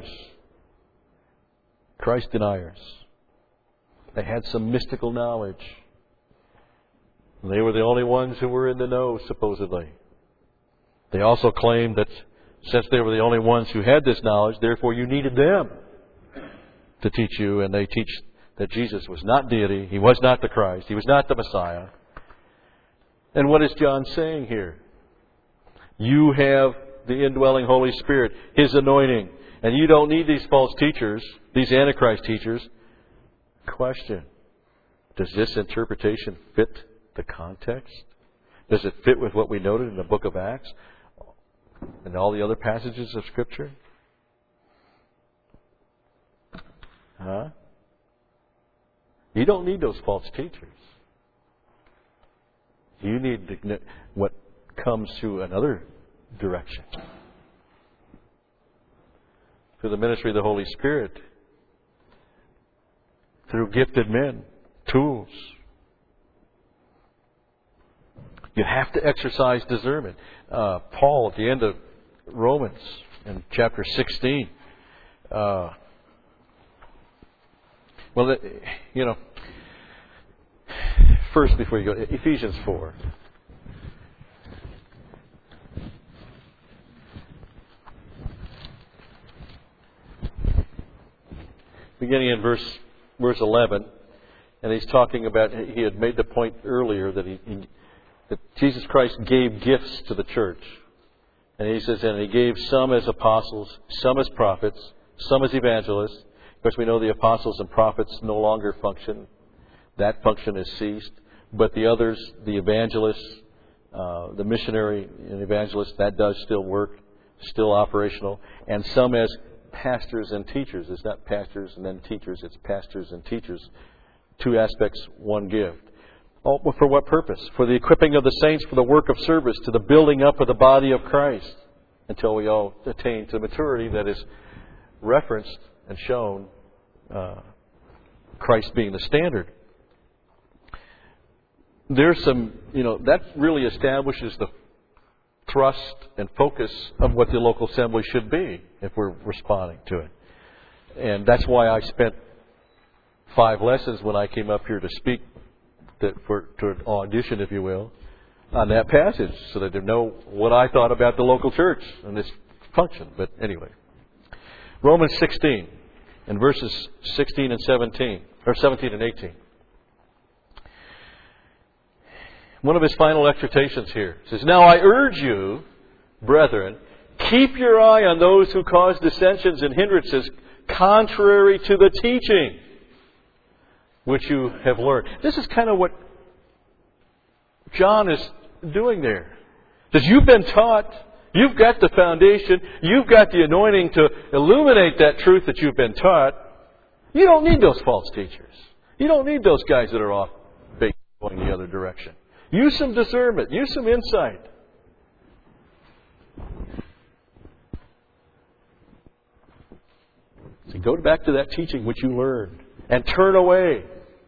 Christ deniers. They had some mystical knowledge. They were the only ones who were in the know, supposedly. They also claimed that since they were the only ones who had this knowledge, therefore you needed them to teach you. And they teach that Jesus was not deity. He was not the Christ. He was not the Messiah. And what is John saying here? You have the indwelling Holy Spirit, His anointing. And you don't need these false teachers, these Antichrist teachers. Question. Does this interpretation fit the context? Does it fit with what we noted in the book of Acts and all the other passages of Scripture? Huh? You don't need those false teachers. You need to, what comes through another direction. Through the ministry of the Holy Spirit. Through gifted men. Tools. You have to exercise discernment. Uh, Paul, at the end of Romans, in chapter sixteen, uh, well, you know, first before you go, Ephesians four. Beginning in verse verse eleven, and he's talking about, he had made the point earlier that he, he that Jesus Christ gave gifts to the church. And he says, and He gave some as apostles, some as prophets, some as evangelists. Of course, we know the apostles and prophets no longer function. That function has ceased. But the others, the evangelists, uh, the missionary and evangelists, that does still work, still operational. And some as pastors and teachers. It's not pastors and then teachers, it's pastors and teachers. Two aspects, one gift. Oh, for what purpose? For the equipping of the saints for the work of service, to the building up of the body of Christ, until we all attain to maturity that is referenced and shown, uh, Christ being the standard. There's some, you know, that really establishes the thrust and focus of what the local assembly should be if we're responding to it. And that's why I spent five lessons when I came up here to speak, that for to an audition, if you will, on that passage, so that they know what I thought about the local church and this function. But anyway, Romans sixteen, and verses sixteen and seventeen, or seventeen and eighteen. One of his final exhortations here says, "Now I urge you, brethren, keep your eye on those who cause dissensions and hindrances contrary to the teaching which you have learned." This is kind of what John is doing there. He says, you've been taught, you've got the foundation, you've got the anointing to illuminate that truth that you've been taught. You don't need those false teachers. You don't need those guys that are off base going the other direction. Use some discernment. Use some insight. So go back to that teaching which you learned and turn away.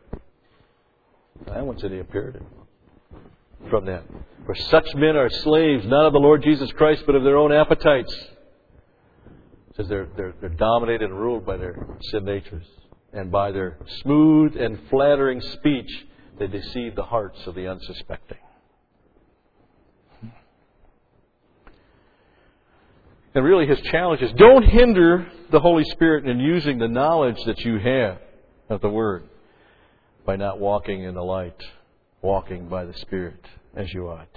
That one's in the imperative from them. For such men are slaves, not of the Lord Jesus Christ, but of their own appetites. It says they're, they're, they're dominated and ruled by their sin natures. And by their smooth and flattering speech, they deceive the hearts of the unsuspecting. And really his challenge is, don't hinder the Holy Spirit in using the knowledge that you have of the Word by not walking in the light, walking by the Spirit as you ought.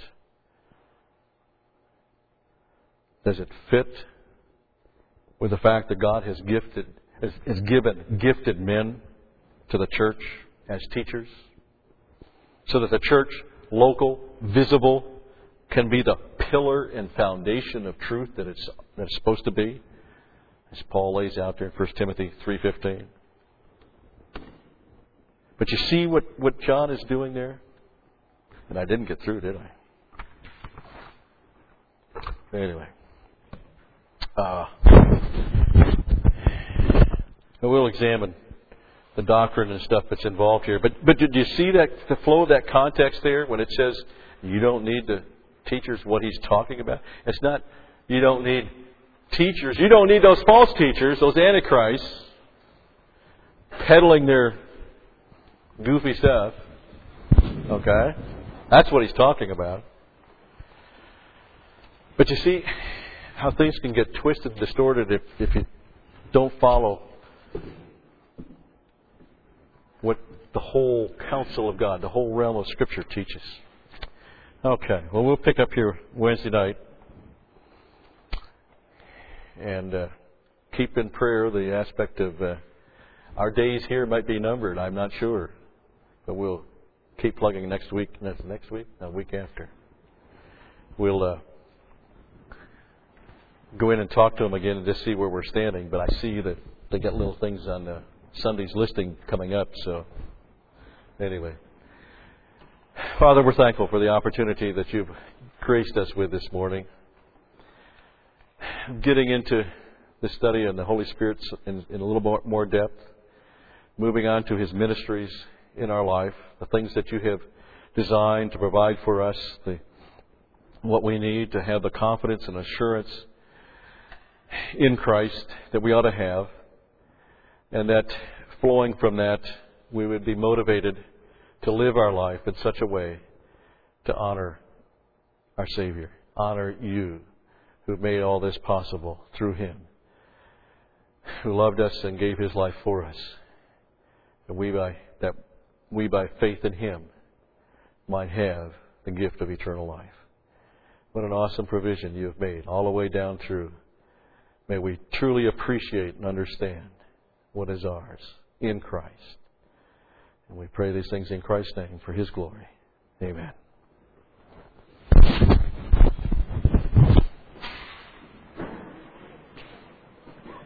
Does it fit with the fact that God has gifted, has, has given gifted men to the church as teachers? So that the church, local, visible, can be the pillar and foundation of truth that it's, that it's supposed to be, as Paul lays out there in First Timothy three fifteen. But you see what, what John is doing there? And I didn't get through, did I? Anyway. Uh, we'll examine the doctrine and stuff that's involved here. But but did you see that the flow of that context there when it says you don't need the teachers, what he's talking about? It's not you don't need teachers. You don't need those false teachers, those antichrists, peddling their goofy stuff. Okay? That's what he's talking about. But you see how things can get twisted, distorted if, if you don't follow what the whole counsel of God, the whole realm of Scripture teaches. Okay, well, we'll pick up here Wednesday night and uh, keep in prayer the aspect of uh, our days here might be numbered. I'm not sure, but we'll keep plugging next week. Next, next week? No, week after. We'll uh, go in and talk to them again and just see where we're standing. But I see that they got little things on uh, Sunday's listing coming up. So anyway, Father, we're thankful for the opportunity that you've graced us with this morning. Getting into the study on the Holy Spirit in, in a little more, more depth. Moving on to His ministries in our life. The things that you have designed to provide for us. The, what we need to have the confidence and assurance in Christ that we ought to have. And that flowing from that, we would be motivated to live our life in such a way to honor our Savior. Honor you, who made all this possible through Him, who loved us and gave His life for us. And we by that we by faith in Him might have the gift of eternal life. What an awesome provision you have made all the way down through. May we truly appreciate and understand what is ours in Christ. And we pray these things in Christ's name for His glory. Amen.